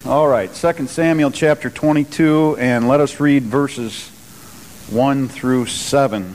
All right, 2 Samuel chapter 22, and let us read verses 1 through 7.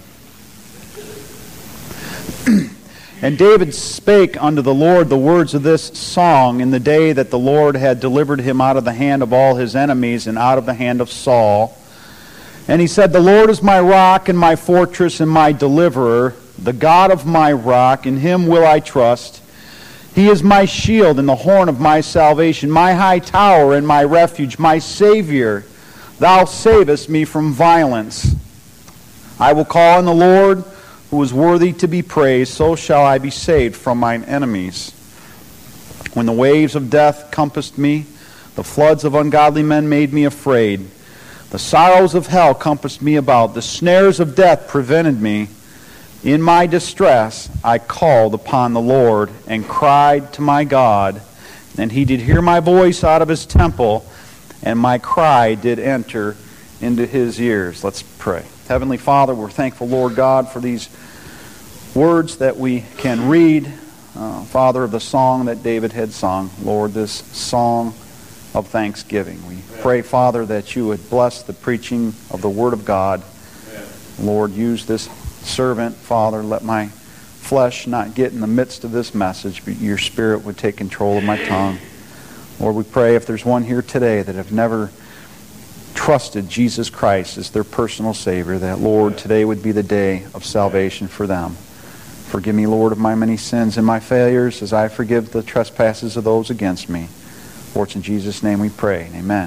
And David spake unto the Lord the words of this song in the day that the Lord had delivered him out of the hand of all his enemies and out of the hand of Saul. And he said, The Lord is my rock and my fortress and my deliverer, the God of my rock, in him will I trust. He is my shield and the horn of my salvation, my high tower and my refuge, my Savior. Thou savest me from violence. I will call on the Lord, who is worthy to be praised, so shall I be saved from mine enemies. When the waves of death compassed me, the floods of ungodly men made me afraid. The sorrows of hell compassed me about, the snares of death prevented me. In my distress I called upon the Lord and cried to my God, and he did hear my voice out of his temple, and my cry did enter into his ears. Let's pray. Heavenly Father, we're thankful, Lord God, for these words that we can read, Father, of the song that David had sung. Lord, this song of thanksgiving. We pray, Father, that you would bless the preaching of the Word of God. Lord, use this servant, Father, let my flesh not get in the midst of this message, but your Spirit would take control of my tongue. Lord, we pray if there's one here today that have never trusted Jesus Christ as their personal Savior, that, Lord, today would be the day of salvation for them. Forgive me, Lord, of my many sins and my failures as I forgive the trespasses of those against me. For it's in Jesus' name we pray. Amen.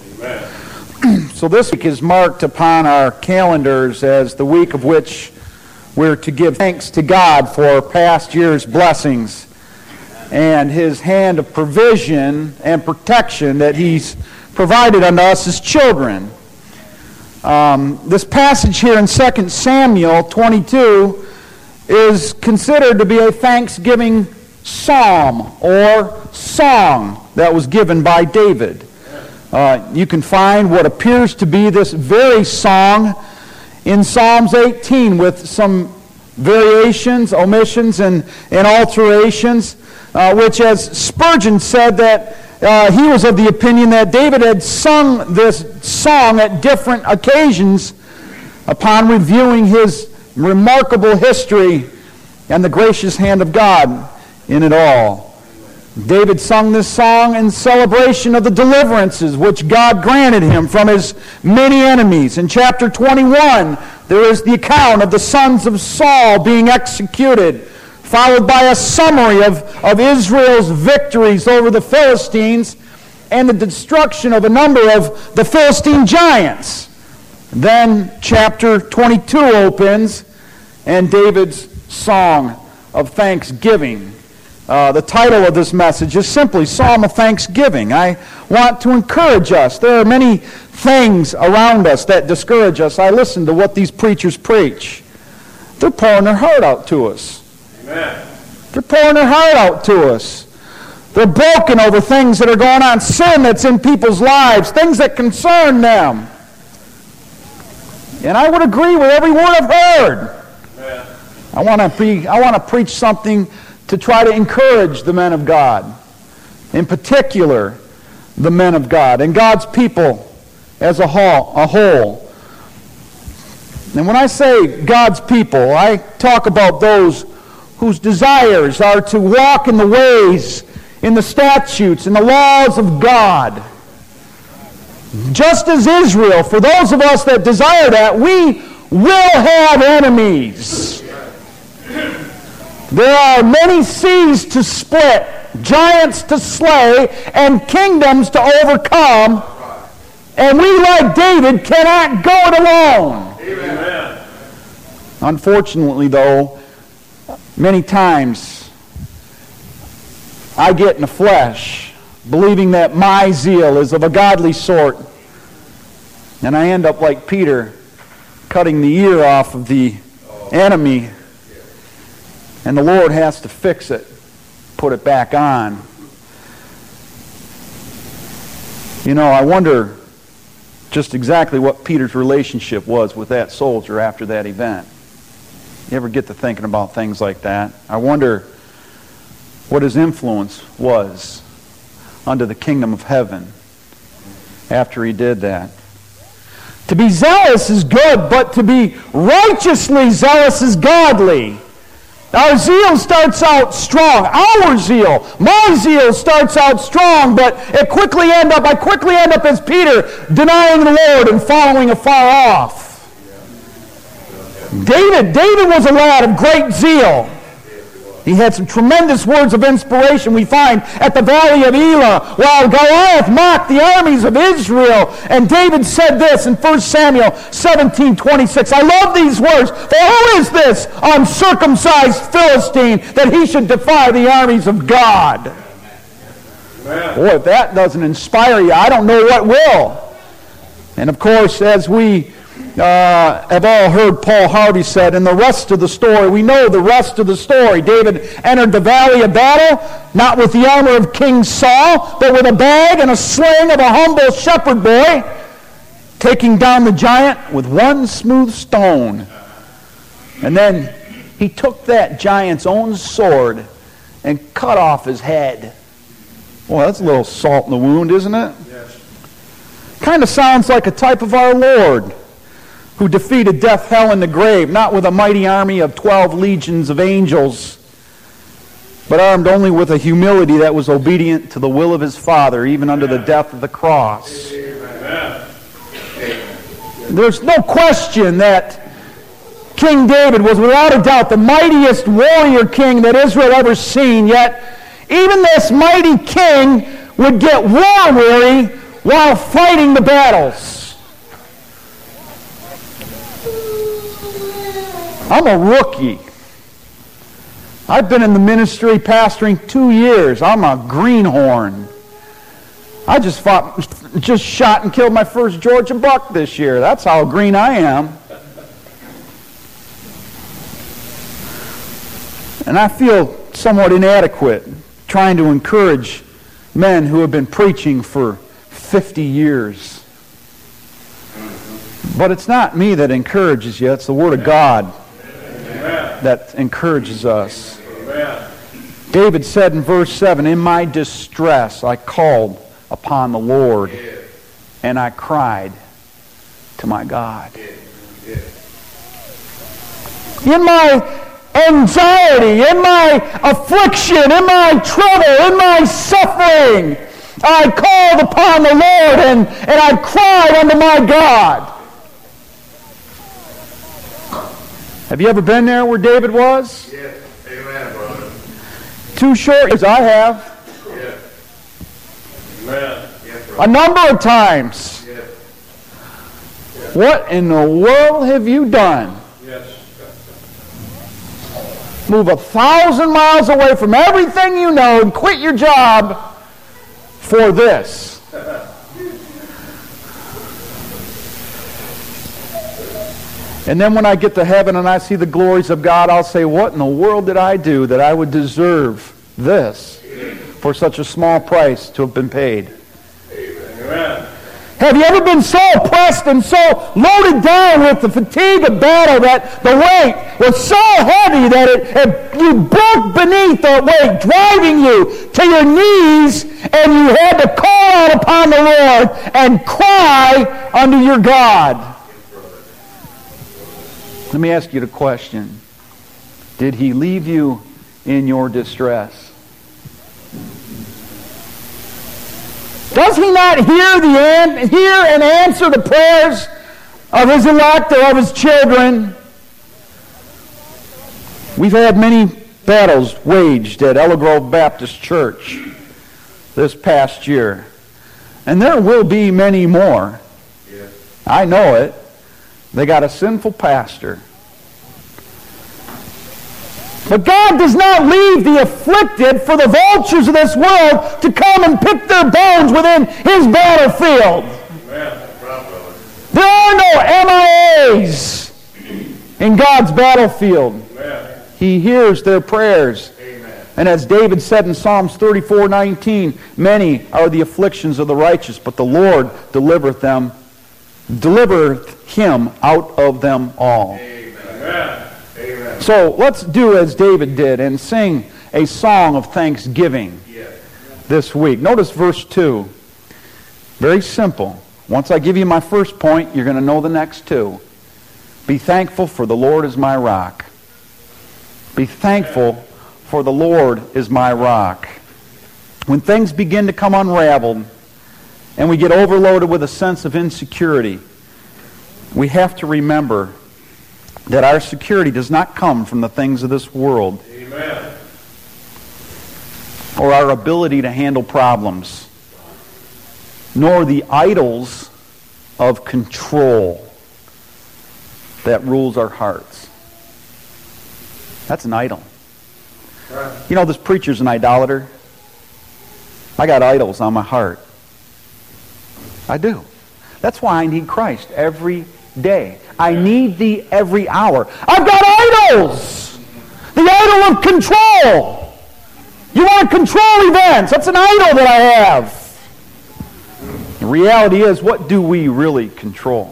Amen. So this week is marked upon our calendars as the week of which we're to give thanks to God for past year's blessings and His hand of provision and protection that He's provided unto us as children. This passage here in 2 Samuel 22 is considered to be a thanksgiving psalm or song that was given by David. You can find what appears to be this very song in Psalms 18 with some variations, omissions, and alterations, which, as Spurgeon said, that he was of the opinion that David had sung this song at different occasions upon reviewing his remarkable history and the gracious hand of God in it all. David sung this song in celebration of the deliverances which God granted him from his many enemies. In chapter 21, there is the account of the sons of Saul being executed, followed by a summary of Israel's victories over the Philistines and the destruction of a number of the Philistine giants. Then chapter 22 opens, and David's song of thanksgiving. The title of this message is simply Psalm of Thanksgiving. I want to encourage us. There are many things around us that discourage us. I listen to what these preachers preach. They're pouring their heart out to us. Amen. They're pouring their heart out to us. They're broken over things that are going on, sin that's in people's lives, things that concern them. And I would agree with every word I've heard. Amen. I want to preach something to try to encourage the men of God, in particular the men of God and God's people as a whole. And when I say God's people, I talk about those whose desires are to walk in the ways, in the statutes, in the laws of God. Just as Israel, for those of us that desire that, we will have enemies. There are many seas to split, giants to slay, and kingdoms to overcome. And we, like David, cannot go it alone. Amen. Unfortunately, though, many times I get in the flesh, believing that my zeal is of a godly sort. And I end up like Peter, cutting the ear off of the enemy. And the Lord has to fix it, put it back on. You know, I wonder just exactly what Peter's relationship was with that soldier after that event. You ever get to thinking about things like that? I wonder what his influence was under the kingdom of heaven after he did that. To be zealous is good, but to be righteously zealous is godly. Our zeal starts out strong. Our zeal, my zeal starts out strong, but I quickly end up as Peter, denying the Lord and following afar off. David was a lad of great zeal. He had some tremendous words of inspiration we find at the Valley of Elah while Goliath mocked the armies of Israel. And David said this in 1 Samuel 17:26. I love these words. For who is this uncircumcised Philistine that he should defy the armies of God? Amen. Boy, if that doesn't inspire you, I don't know what will. And of course, as we have all heard Paul Harvey said, and the rest of the story, we know the rest of the story. David entered the valley of battle, not with the armor of King Saul, but with a bag and a sling of a humble shepherd boy, taking down the giant with one smooth stone. And then he took that giant's own sword and cut off his head. Well, that's a little salt in the wound, isn't it? Yes. Kind of sounds like a type of our Lord, who defeated death, hell, and the grave, not with a mighty army of 12 legions of angels, but armed only with a humility that was obedient to the will of his Father, even unto the death of the cross. Amen. There's no question that King David was without a doubt the mightiest warrior king that Israel ever seen, yet even this mighty king would get war-weary while fighting the battles. I'm a rookie. I've been in the ministry pastoring 2 years. I'm a greenhorn. I just shot and killed my first Georgia buck this year. That's how green I am. And I feel somewhat inadequate trying to encourage men who have been preaching for 50 years. But it's not me that encourages you. It's the Word of God that encourages us. Amen. David said in verse 7, in my distress I called upon the Lord, and I cried to my God. In my anxiety, in my affliction, in my trouble, in my suffering, I called upon the Lord, and I cried unto my God. Have you ever been there where David was? Yes. Amen, brother. 2 short years, I have. Yes. Amen. Yes, a number of times. Yes. Yes. What in the world have you done? Yes. Move 1,000 miles away from everything you know and quit your job for this. And then when I get to heaven and I see the glories of God, I'll say, what in the world did I do that I would deserve this for such a small price to have been paid? Amen. Have you ever been so oppressed and so loaded down with the fatigue of battle that the weight was so heavy that you broke beneath the weight, driving you to your knees, and you had to call out upon the Lord and cry unto your God? Let me ask you the question. Did he leave you in your distress? Does he not hear and answer the prayers of his elect or of his children? We've had many battles waged at Ella Grove Baptist Church this past year. And there will be many more. Yes. I know it. They got a sinful pastor. But God does not leave the afflicted for the vultures of this world to come and pick their bones within his battlefield. Amen. There are no MIAs in God's battlefield. Amen. He hears their prayers. Amen. And as David said in Psalms 34:19, many are the afflictions of the righteous, but the Lord delivereth him out of them all. Amen. Amen. So let's do as David did and sing a song of thanksgiving Yes. this week. Notice verse 2. Very simple. Once I give you my first point, you're going to know the next two. Be thankful, for the Lord is my rock. Be thankful, for the Lord is my rock. When things begin to come unraveled and we get overloaded with a sense of insecurity, we have to remember that our security does not come from the things of this world. Amen. Or our ability to handle problems, nor the idols of control that rules our hearts. That's an idol. Right. You know, this preacher's an idolater. I got idols on my heart. I do. That's why I need Christ every day. I need Thee every hour. I've got idols! The idol of control. You want to control events. That's an idol that I have. The reality is, what do we really control?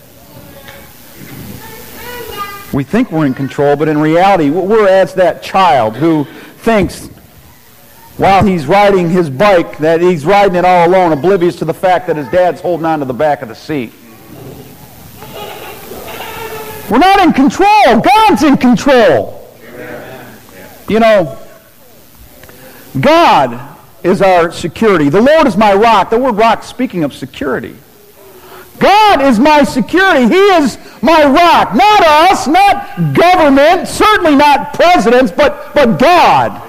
We think we're in control, but in reality, we're as that child who thinks while he's riding his bike that he's riding it all alone, oblivious to the fact that his dad's holding on to the back of the seat. We're not in control. God's in control. You know, God is our security. The Lord is my rock. The word rock speaking of security. God is my security. He is my rock. Not us, not government, certainly not presidents, but God.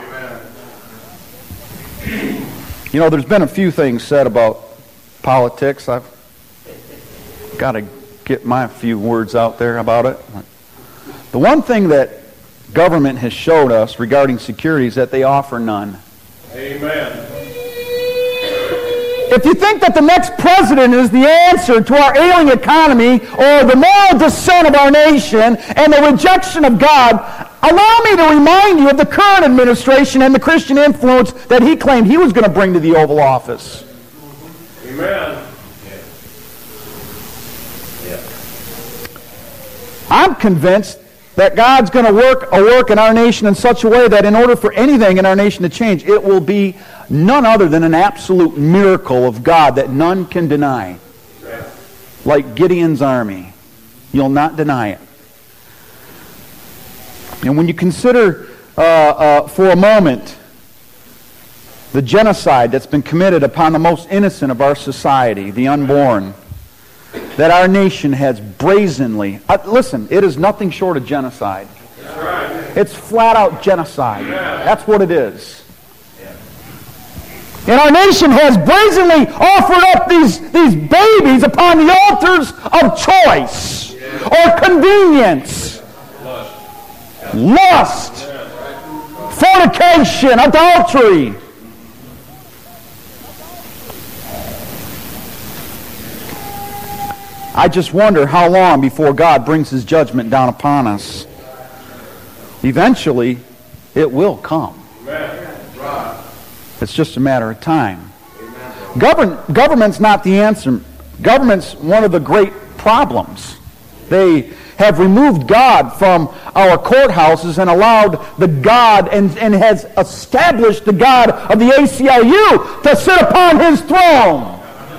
You know, there's been a few things said about politics. I've got to get my few words out there about it. The one thing that government has showed us regarding security is that they offer none. Amen. If you think that the next president is the answer to our ailing economy or the moral descent of our nation and the rejection of God, allow me to remind you of the current administration and the Christian influence that he claimed he was going to bring to the Oval Office. Amen. I'm convinced that God's going to work a work in our nation in such a way that in order for anything in our nation to change, it will be none other than an absolute miracle of God that none can deny. Like Gideon's army. You'll not deny it. And when you consider for a moment the genocide that's been committed upon the most innocent of our society, the unborn, that our nation has brazenly... listen, it is nothing short of genocide. That's right. It's flat-out genocide. Yeah. That's what it is. And our nation has brazenly offered up these babies upon the altars of choice or convenience, lust, fornication, adultery. I just wonder how long before God brings His judgment down upon us. Eventually, it will come. It's just a matter of time. Government's not the answer. Government's one of the great problems. They have removed God from our courthouses and allowed the God and has established the God of the ACLU to sit upon His throne.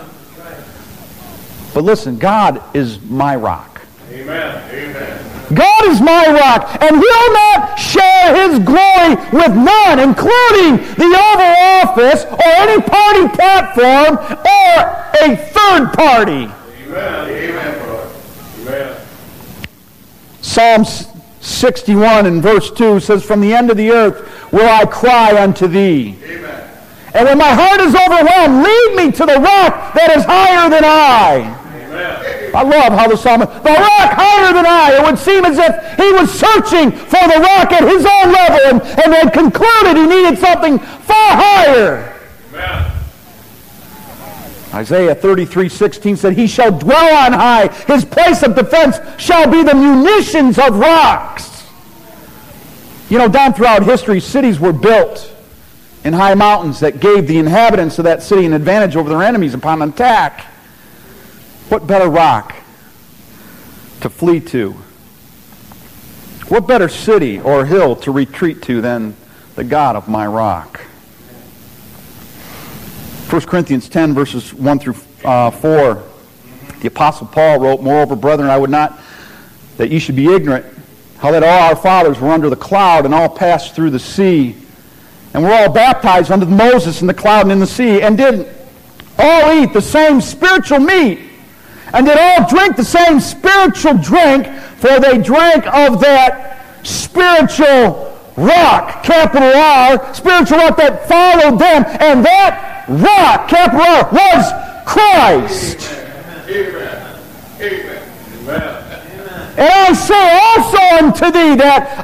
But listen, God is my rock. Amen. Amen. God is my rock, and He'll not share His glory with none, including the Oval Office or any party platform or a third party. Amen. Amen, brother. Amen. Psalm 61 and verse 2 says, "From the end of the earth will I cry unto Thee. Amen. And when my heart is overwhelmed, lead me to the rock that is higher than I." Amen. I love how the psalmist, the rock higher than I. It would seem as if he was searching for the rock at his own level and had concluded he needed something far higher. Amen. Isaiah 33:16 said, "He shall dwell on high. His place of defense shall be the munitions of rocks." You know, down throughout history, cities were built in high mountains that gave the inhabitants of that city an advantage over their enemies upon an attack. What better rock to flee to? What better city or hill to retreat to than the God of my rock? 1 Corinthians 10 verses 1 through 4. The Apostle Paul wrote, "Moreover, brethren, I would not that ye should be ignorant, how that all our fathers were under the cloud, and all passed through the sea, and were all baptized under Moses in the cloud and in the sea, and did all eat the same spiritual meat, and did all drink the same spiritual drink, for they drank of that spiritual rock," capital R, spiritual rock that followed them, and that rock, capital R, was Christ. Amen. Amen. Amen. And I say also unto thee that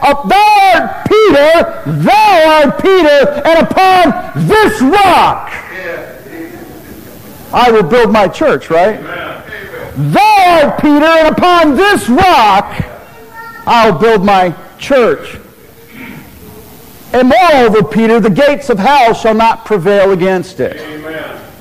thou art Peter, and upon this rock I will build my church, right? Amen. Thou art Peter, and upon this rock I'll build my church. And moreover, Peter, the gates of hell shall not prevail against it. Amen.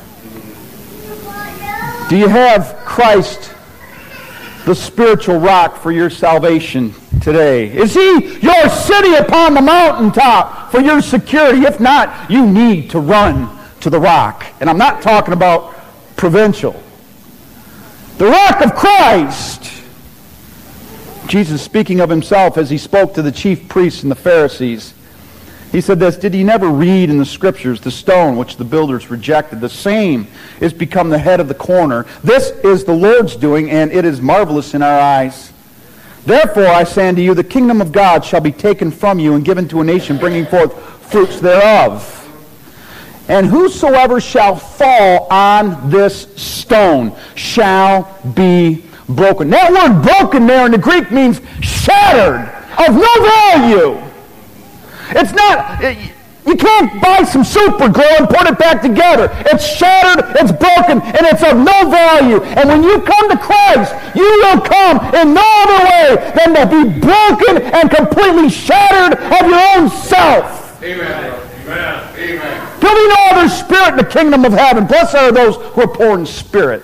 Do you have Christ, the spiritual rock, for your salvation today? Is He your city upon the mountaintop for your security? If not, you need to run to the rock. And I'm not talking about provincial. The rock of Christ. Jesus, speaking of Himself as He spoke to the chief priests and the Pharisees, He said this, "Did ye never read in the Scriptures, the stone which the builders rejected, the same is become the head of the corner. This is the Lord's doing, and it is marvelous in our eyes. Therefore I say unto you, the kingdom of God shall be taken from you and given to a nation, bringing forth fruits thereof. And whosoever shall fall on this stone shall be broken." That word broken there in the Greek means shattered, of no value. It's not, you can't buy some super glue and put it back together. It's shattered, it's broken, and it's of no value. And when you come to Christ, you will come in no other way than to be broken and completely shattered of your own self. Amen. Amen. Amen. There'll be no other spirit in the kingdom of heaven. Blessed are those who are poor in spirit.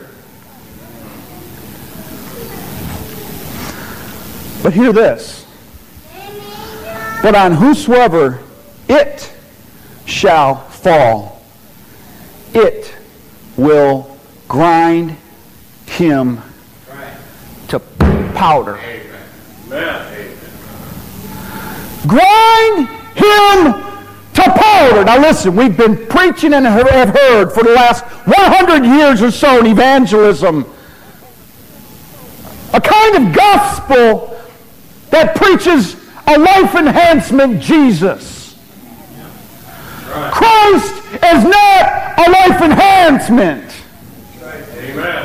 But hear this. "But on whosoever it shall fall, it will grind him to powder." Amen. Grind him to powder. Now listen, we've been preaching and have heard for the last 100 years or so in evangelism a kind of gospel that preaches a life enhancement Jesus. Christ is not a life enhancement. Amen.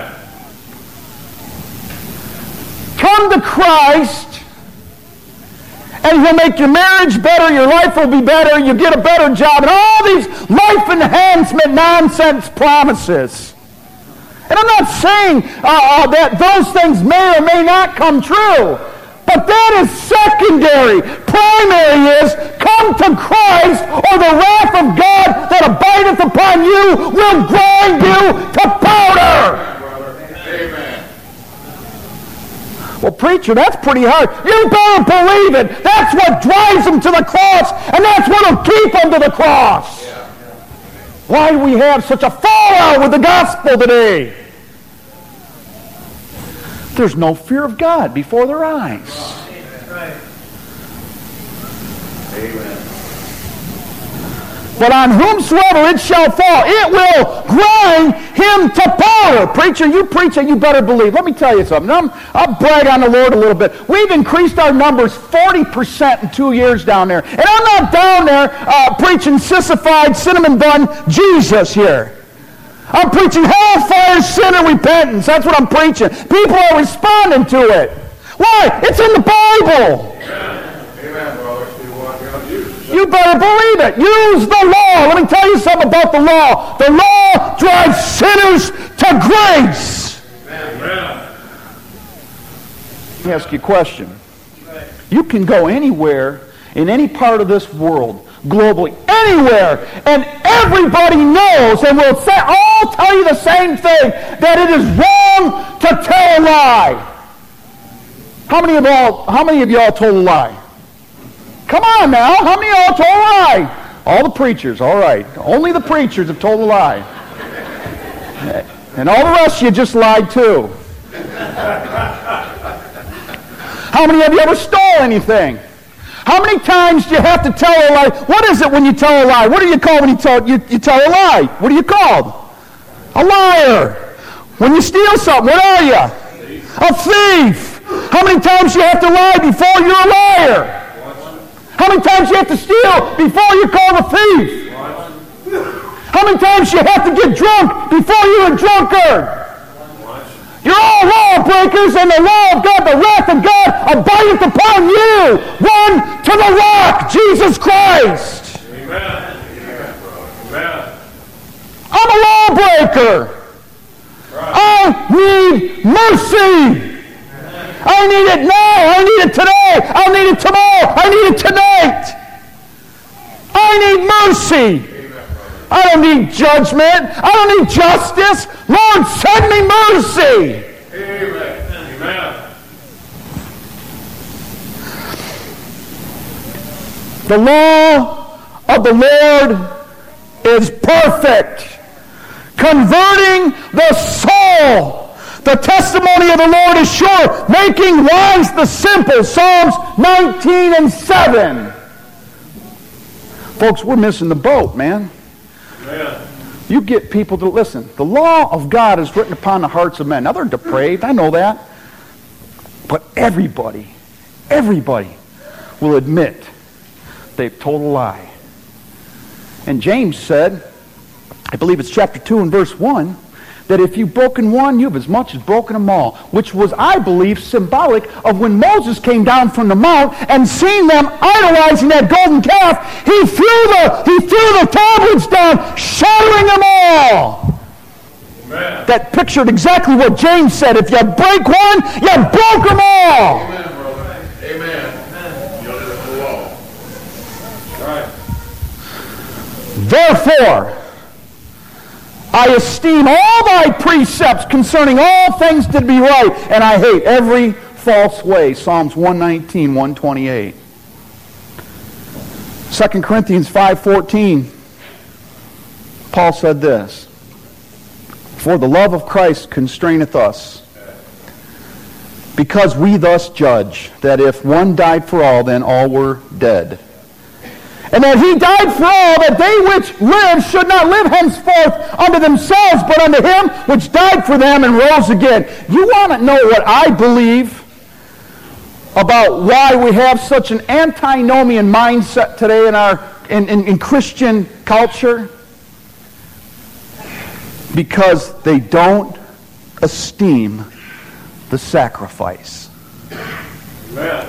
Come to Christ and He'll make your marriage better, your life will be better, you'll get a better job, and all these life enhancement nonsense promises. And I'm not saying that those things may or may not come true. But that is secondary. Primary is, come to Christ, or the wrath of God that abideth upon you will grind you to powder. Amen. Well, preacher, that's pretty hard. You better believe it. That's what drives them to the cross, and that's what will keep them to the cross. Why do we have such a fallout with the gospel today? There's no fear of God before their eyes. Amen. "But on whomsoever it shall fall, it will grind him to powder." Preacher, you preach and you better believe. Let me tell you something. I'll brag on the Lord a little bit. We've increased our numbers 40% in 2 years down there. And I'm not down there preaching sissified, cinnamon bun Jesus here. I'm preaching hellfire, sin, and repentance. That's what I'm preaching. People are responding to it. Why? It's in the Bible. Amen, brother. You better believe it. Use the law. Let me tell you something about the law. The law drives sinners to grace. Amen. Let me ask you a question. You can go anywhere in any part of this world, globally, anywhere, and everybody knows and will all tell you the same thing, that it is wrong to tell a lie. How many of y'all told a lie? Come on now, how many of y'all told a lie? All the preachers, all right. Only the preachers have told a lie. And all the rest of you just lied too. How many of you ever stole anything? How many times do you have to tell a lie? What is it when you tell a lie? What are you called when you tell a lie? What are you called? A liar. When you steal something, what are you? A thief. How many times do you have to lie before you're a liar? How many times do you have to steal before you're called a thief? How many times do you have to get drunk before you're a drunkard? You're all lawbreakers, and the law of God, the wrath of God, abideth upon you. Run to the rock, Jesus Christ. Amen. Amen. I'm a lawbreaker. I need mercy. I need it now. I need it today. I'll need it tomorrow. I need it tonight. I need mercy. I don't need judgment. I don't need justice. Lord, send me mercy. Amen. Amen. The law of the Lord is perfect, converting the soul. The testimony of the Lord is sure, making wise the simple. Psalms 19:7. Folks, we're missing the boat, man. Amen. You get people to listen. The law of God is written upon the hearts of men. Now, they're depraved. I know that. But everybody will admit they've told a lie. And James said, I believe it's chapter 2 and verse 1, that if you've broken one, you've as much as broken them all, which was, I believe, symbolic of when Moses came down from the mount and seen them idolizing that golden calf, he threw the tablets down, shattering them all. Amen. That pictured exactly what James said. If you break one, you broke them all. Amen, brother. Amen. You're under the law. Right. Therefore, I esteem all thy precepts concerning all things to be right, and I hate every false way. Psalms 119, 128. 2 Corinthians 5:14. Paul said this, for the love of Christ constraineth us, because we thus judge, that if one died for all, then all were dead. And that he died for all, that they which live should not live henceforth unto themselves, but unto him which died for them and rose again. You want to know what I believe about why we have such an antinomian mindset today in Christian culture? Because they don't esteem the sacrifice. Amen.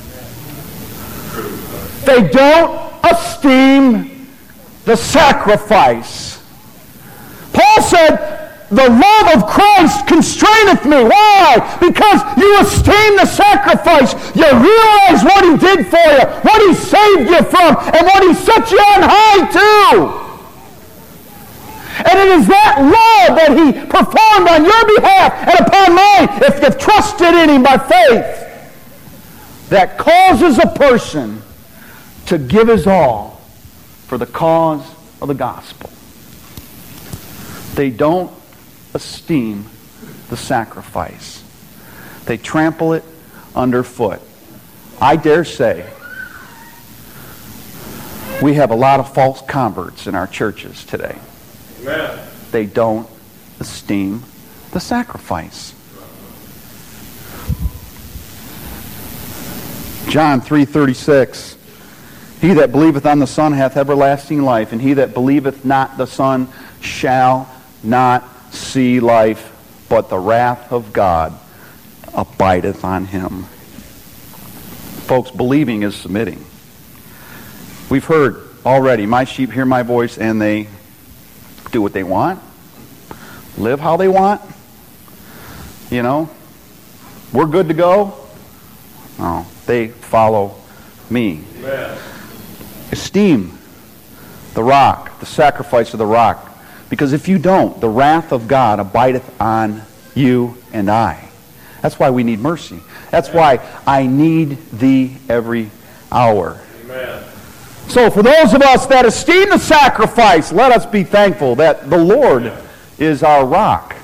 They don't esteem the sacrifice. Paul said, the love of Christ constraineth me. Why? Because you esteem the sacrifice. You realize what he did for you, what he saved you from, and what he set you on high to. And it is that love that he performed on your behalf and upon mine, if you've trusted in him by faith, that causes a person to give his all for the cause of the gospel. They don't esteem the sacrifice. They trample it underfoot. I dare say we have a lot of false converts in our churches today. Amen. They don't esteem the sacrifice. John 3:36. He that believeth on the Son hath everlasting life, and he that believeth not the Son shall not see life, but the wrath of God abideth on him. Folks, believing is submitting. We've heard already, my sheep hear my voice, and they do what they want, live how they want. You know, we're good to go. No, they follow me. Amen. Esteem the rock, the sacrifice of the rock. Because if you don't, the wrath of God abideth on you and I. That's why we need mercy. That's why I need thee every hour. Amen. So for those of us that esteem the sacrifice, let us be thankful that the Lord is our rock.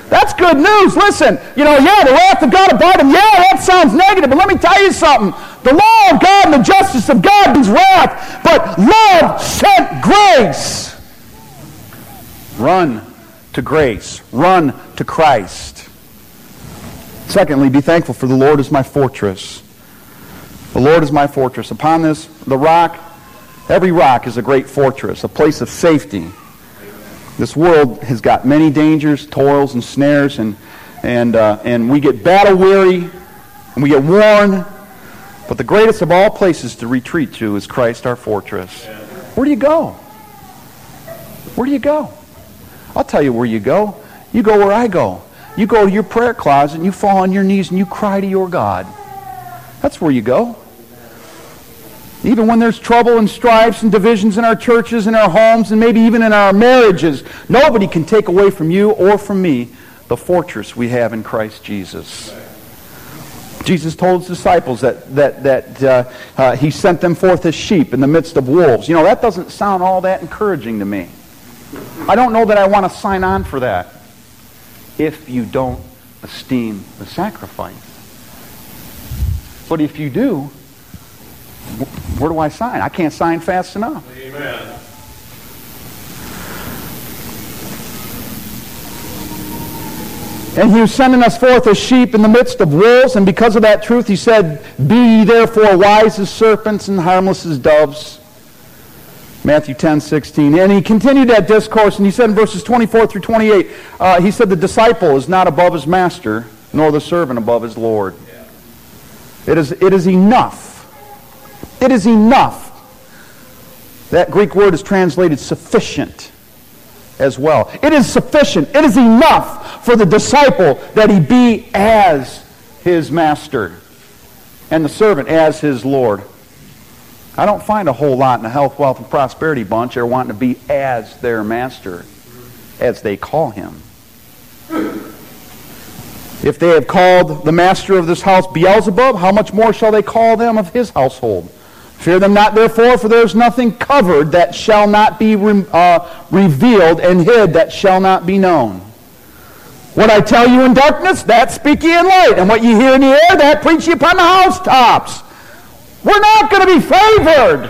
That's good news. Listen, the wrath of God abide him. Yeah, that sounds negative, but let me tell you something. The law of God and the justice of God brings wrath, but love sent grace. Run to grace. Run to Christ. Secondly, be thankful for the Lord is my fortress. The Lord is my fortress. Upon this, the rock, every rock is a great fortress, a place of safety. This world has got many dangers, toils, and snares, and we get battle weary, and we get worn. But the greatest of all places to retreat to is Christ our fortress. Where do you go? Where do you go? I'll tell you where you go. You go where I go. You go to your prayer closet, and you fall on your knees, and you cry to your God. That's where you go. Even when there's trouble and strifes and divisions in our churches, in our homes, and maybe even in our marriages, nobody can take away from you or from me the fortress we have in Christ Jesus. Jesus told his disciples that he sent them forth as sheep in the midst of wolves. That doesn't sound all that encouraging to me. I don't know that I want to sign on for that if you don't esteem the sacrifice. But if you do, where do I sign? I can't sign fast enough. Amen. And he was sending us forth as sheep in the midst of wolves, and because of that truth he said, "Be ye therefore wise as serpents and harmless as doves." Matthew 10:16. And he continued that discourse, and he said in verses 24 through 28, he said, "The disciple is not above his master, nor the servant above his Lord." It is enough. It is enough. That Greek word is translated sufficient as well. It is sufficient. It is enough for the disciple that he be as his master and the servant as his Lord. I don't find a whole lot in the health, wealth, and prosperity bunch are wanting to be as their master, as they call him. If they have called the master of this house Beelzebub, how much more shall they call them of his household? Fear them not, therefore, for there is nothing covered that shall not be revealed, and hid that shall not be known. What I tell you in darkness, that speak ye in light, and what ye hear in the air, that preach ye upon the housetops. We're not going to be favored.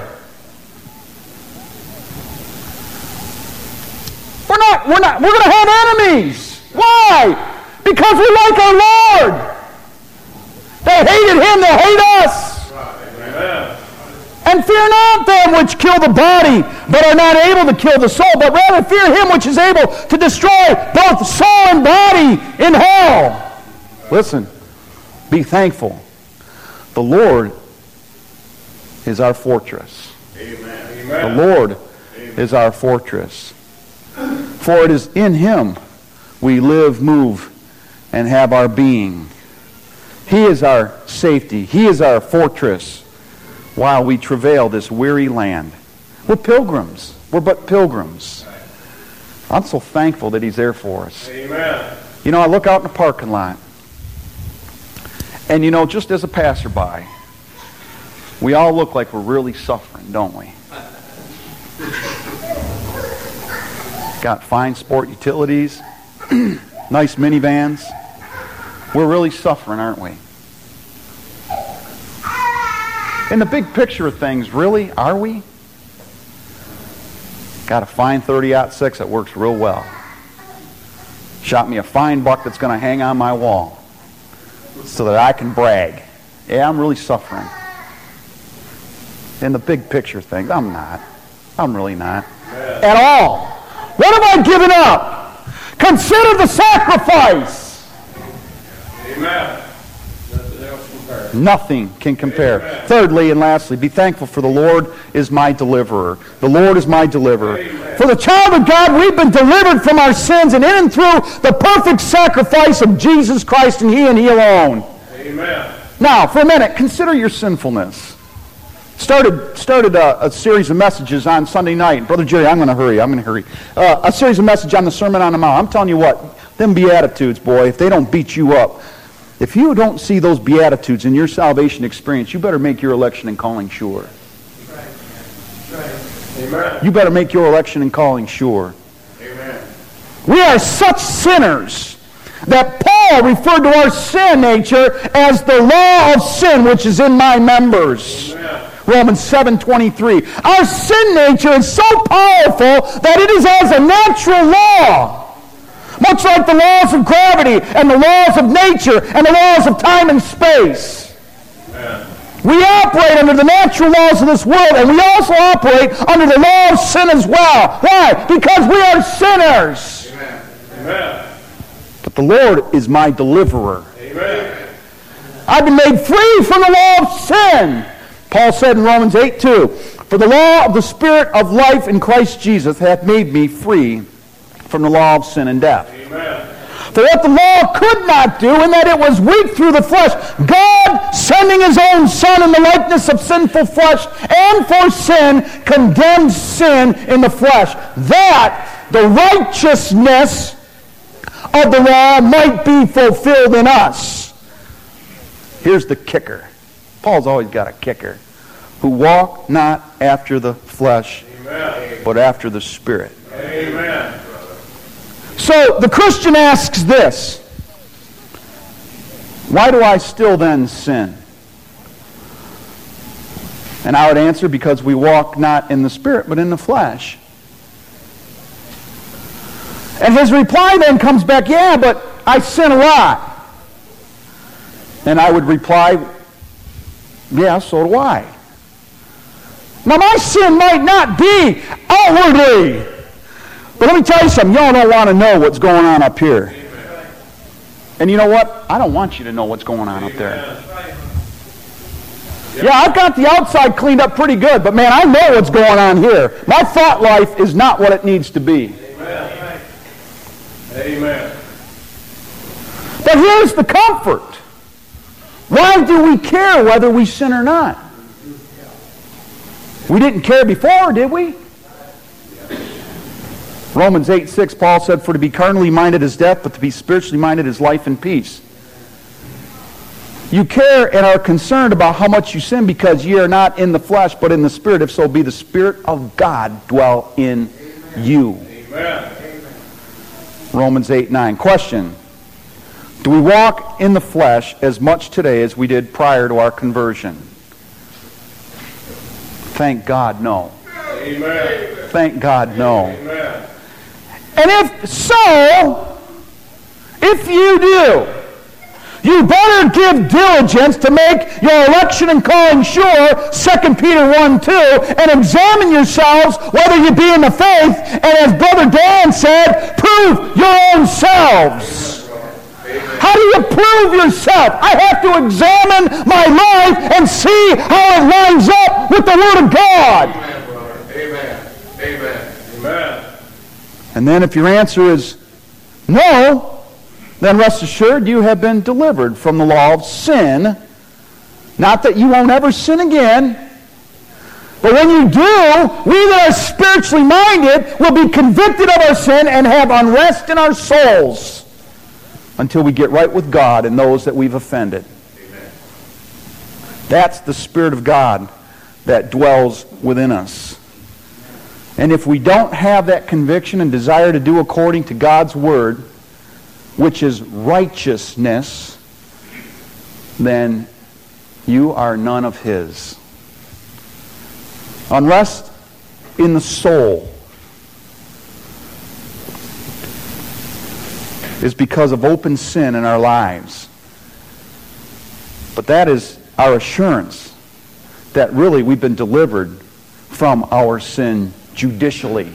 We're going to have enemies. Why? Because we like our Lord. They hated him, they hate us. Amen. And fear not them which kill the body, but are not able to kill the soul, but rather fear him which is able to destroy both soul and body in hell. Listen, be thankful. The Lord is our fortress. Amen. The Lord is our fortress. For it is in him we live, move, and have our being. He is our safety. He is our fortress while we travail this weary land. We're pilgrims. We're but pilgrims. I'm so thankful that he's there for us. Amen. I look out in the parking lot, and just as a passerby, we all look like we're really suffering, don't we? Got fine sport utilities, nice minivans. We're really suffering, aren't we? In the big picture of things, really, are we? Got a fine 30-06 that works real well. Shot me a fine buck that's going to hang on my wall so that I can brag. Yeah, I'm really suffering. In the big picture things, I'm not. I'm really not. At all. What have I given up? Consider the sacrifice. Amen. Nothing can compare. Amen. Thirdly and lastly, be thankful for the Lord is my deliverer. The Lord is my deliverer. Amen. For the child of God, we've been delivered from our sins and in and through the perfect sacrifice of Jesus Christ and He alone. Amen. Now, for a minute, consider your sinfulness. Started a series of messages on Sunday night. Brother Jerry, I'm going to hurry. A series of messages on the Sermon on the Mount. I'm telling you what, them Beatitudes, boy, if they don't beat you up, if you don't see those Beatitudes in your salvation experience, you better make your election and calling sure. Amen. You better make your election and calling sure. Amen. We are such sinners that Paul referred to our sin nature as the law of sin which is in my members. Amen. Romans 7:23. Our sin nature is so powerful that it is as a natural law. Much like the laws of gravity and the laws of nature and the laws of time and space. Amen. We operate under the natural laws of this world, and we also operate under the law of sin as well. Why? Because we are sinners. Amen. Amen. But the Lord is my deliverer. Amen. I've been made free from the law of sin. Paul said in Romans 8:2, "For the law of the Spirit of life in Christ Jesus hath made me free from the law of sin and death." Amen. For what the law could not do, in that it was weak through the flesh, God, sending his own Son in the likeness of sinful flesh, and for sin, condemned sin in the flesh, that the righteousness of the law might be fulfilled in us. Here's the kicker. Paul's always got a kicker. Who walk not after the flesh, Amen. But after the Spirit. Amen. So the Christian asks this: why do I still then sin? And I would answer, because we walk not in the Spirit, but in the flesh. And his reply then comes back, yeah, but I sin a lot. And I would reply, yeah, so do I. Now my sin might not be outwardly, but let me tell you something, y'all don't want to know what's going on up here. Amen. And you know what? I don't want you to know what's going on up there. Yeah, I've got the outside cleaned up pretty good, but man, I know what's going on here. My thought life is not what it needs to be. Amen. Amen. But here's the comfort. Why do we care whether we sin or not? We didn't care before, did we? Romans 8:6, Paul said, "For to be carnally minded is death, but to be spiritually minded is life and peace." You care and are concerned about how much you sin because ye are not in the flesh, but in the Spirit, if so be the Spirit of God dwell in you. Amen. Romans 8:9. Question: do we walk in the flesh as much today as we did prior to our conversion? Thank God, no. Amen. Thank God, no. Amen. And if so, if you do, you better give diligence to make your election and calling sure, 2 Peter 1:2, and examine yourselves whether you be in the faith, and as Brother Dan said, prove your own selves. How do you prove yourself? I have to examine my life and see how it lines up with the Word of God. Amen, brother. Amen. Amen. Amen. And then if your answer is no, then rest assured you have been delivered from the law of sin. Not that you won't ever sin again, but when you do, we that are spiritually minded will be convicted of our sin and have unrest in our souls until we get right with God and those that we've offended. Amen. That's the Spirit of God that dwells within us. And if we don't have that conviction and desire to do according to God's Word, which is righteousness, then you are none of His. Unrest in the soul is because of open sin in our lives. But that is our assurance that really we've been delivered from our sin judicially.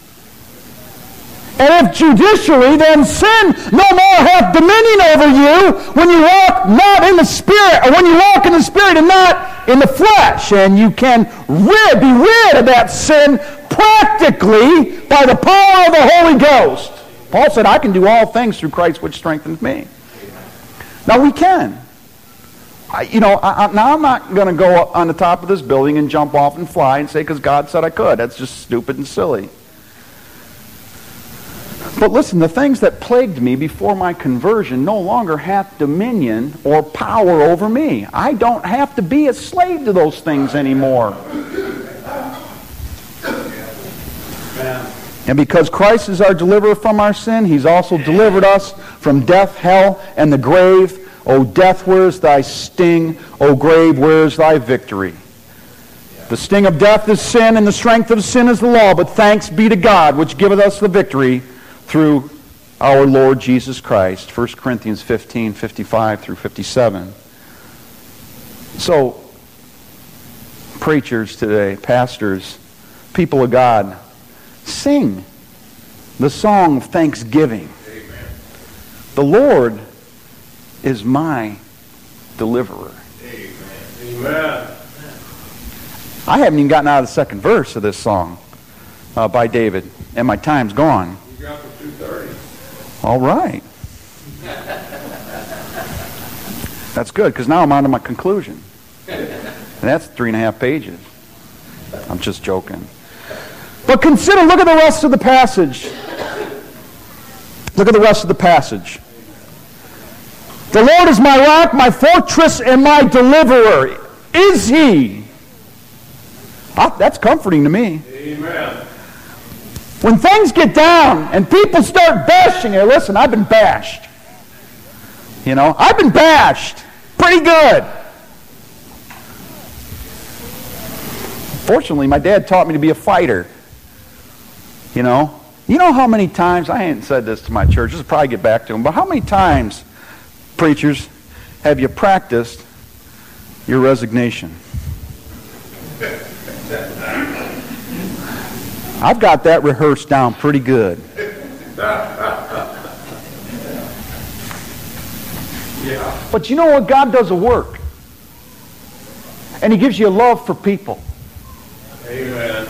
And if judicially, then sin no more hath dominion over you when you walk not in the Spirit, or when you walk in the Spirit and not in the flesh. And you can be rid of that sin practically by the power of the Holy Ghost. Paul said, I can do all things through Christ which strengthens me. Now we can. Now I'm not going to go up on the top of this building and jump off and fly and say, because God said I could. That's just stupid and silly. But listen, the things that plagued me before my conversion no longer hath dominion or power over me. I don't have to be a slave to those things anymore. And because Christ is our deliverer from our sin, he's also delivered us from death, hell, and the grave. O death, where is thy sting? O grave, where is thy victory? The sting of death is sin, and the strength of sin is the law. But thanks be to God, which giveth us the victory through our Lord Jesus Christ. 1 Corinthians 15, 55 through 57. So, preachers today, pastors, people of God, sing the song of thanksgiving. Amen. The Lord is my deliverer. Amen. Amen. I haven't even gotten out of the second verse of this song by David, and my time's gone. You got for 2:30. All right. That's good, because now I'm on to my conclusion. And that's 3.5 pages. I'm just joking. But consider, look at the rest of the passage. Look at the rest of the passage. The Lord is my rock, my fortress, and my deliverer. Is he? That's comforting to me. Amen. When things get down and people start bashing you, listen, I've been bashed. You know, I've been bashed. Pretty good. Fortunately, my dad taught me to be a fighter. You know how many times, I ain't said this to my church, this will probably get back to them, but how many times, preachers, have you practiced your resignation? I've got that rehearsed down pretty good. Yeah. But you know what? God does a work. And he gives you a love for people. Amen.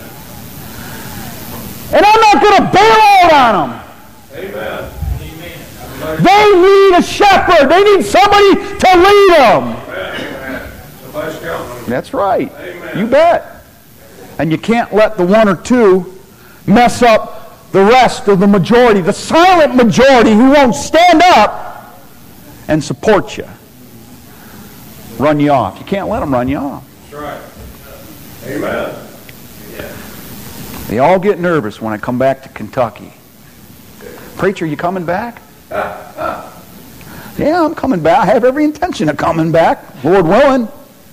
And I'm not going to bail out on them. Amen. They need a shepherd. They need somebody to lead them. Amen. Somebody's counting. That's right. Amen. You bet. And you can't let the one or two mess up the rest of the majority, the silent majority who won't stand up and support you. Run you off. You can't let them run you off. That's right. Amen. They all get nervous when I come back to Kentucky. Preacher, you coming back? Yeah, I'm coming back. I have every intention of coming back, Lord willing.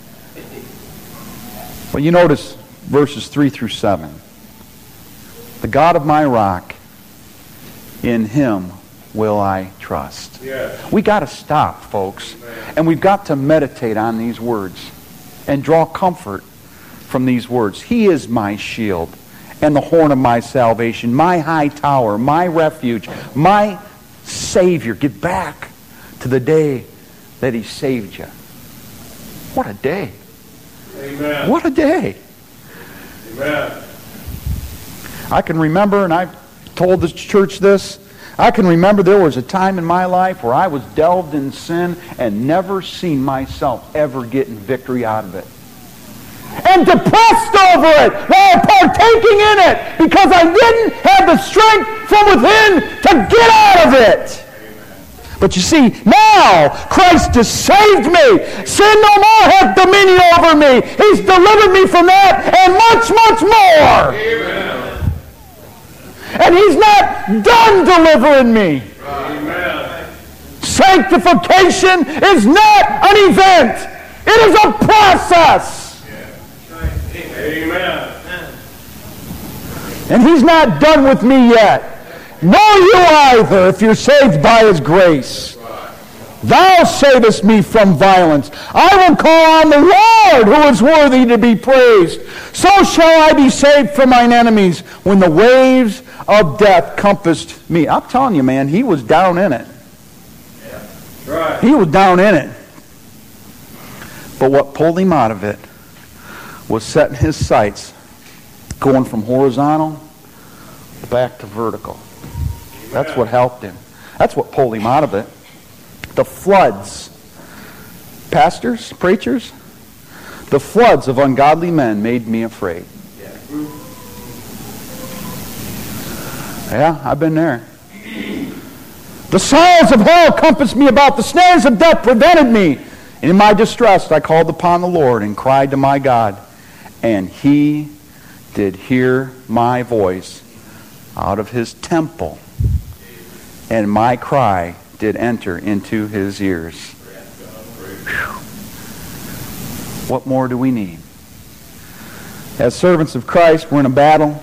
But you notice verses 3 through 7. The God of my rock, in him will I trust. Yes. We got to stop, folks, and we've got to meditate on these words and draw comfort from these words. He is my shield and the horn of my salvation, my high tower, my refuge, my Savior. Get back to the day that he saved you. What a day. Amen. What a day. Amen. I can remember, and I've told the church this, I can remember there was a time in my life where I was delved in sin and never seen myself ever getting victory out of it. And depressed over it while partaking in it because I didn't have the strength from within to get out of it. But you see, now Christ has saved me. Sin no more hath dominion over me. He's delivered me from that and much, much more. Amen. And he's not done delivering me. Amen. Sanctification is not an event. It is a process. Amen. And he's not done with me yet. Nor you either, if you're saved by his grace. Thou savest me from violence. I will call on the Lord who is worthy to be praised. So shall I be saved from mine enemies when the waves of death compassed me. I'm telling you, man, he was down in it. Right. He was down in it. But what pulled him out of it was setting his sights going from horizontal back to vertical. That's what helped him. That's what pulled him out of it. The floods, pastors, preachers, the floods of ungodly men made me afraid. Yeah, I've been there. The sorrows of hell compassed me about. The snares of death prevented me. And in my distress I called upon the Lord and cried to my God. And he did hear my voice out of his temple, and my cry did enter into his ears. Whew. What more do we need? As servants of Christ, we're in a battle.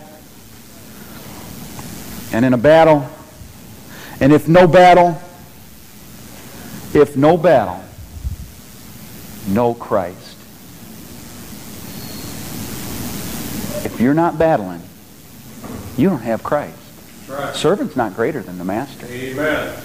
And in a battle, and if no battle, no Christ. If you're not battling, you don't have Christ. Right. Servant's not greater than the master. Amen.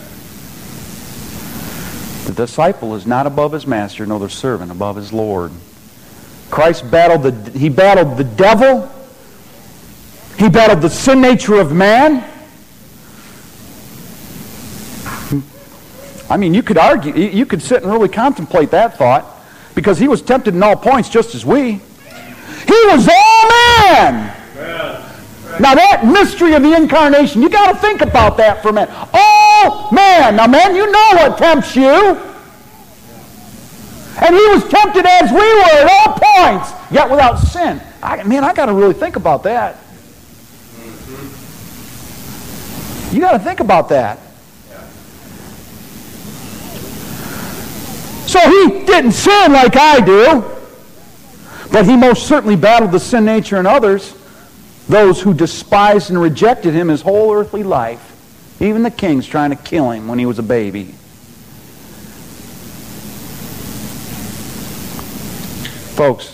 The disciple is not above his master, nor the servant above his Lord. Christ battled the devil. He battled the sin nature of man. I mean, you could argue, you could sit and really contemplate that thought, because he was tempted in all points just as we. He was all man. Amen. Now that mystery of the incarnation, you got to think about that for a minute. All man. Now man, you know what tempts you. And he was tempted as we were at all points, yet without sin. I got to really think about that. You got to think about that. So he didn't sin like I do, but he most certainly battled the sin nature in others, those who despised and rejected him his whole earthly life. Even the kings trying to kill him when he was a baby. Folks,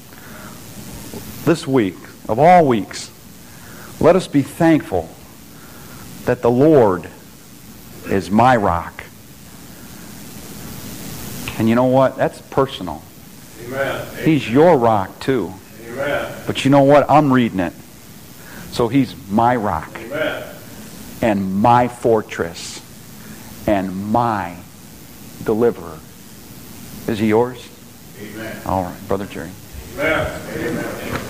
this week, of all weeks, let us be thankful that the Lord is my rock. And you know what? That's personal. Amen. He's your rock too. Amen. But you know what? I'm reading it. So he's my rock. Amen. And my fortress. And my deliverer. Is he yours? Amen. All right, Brother Jerry. Amen. Amen.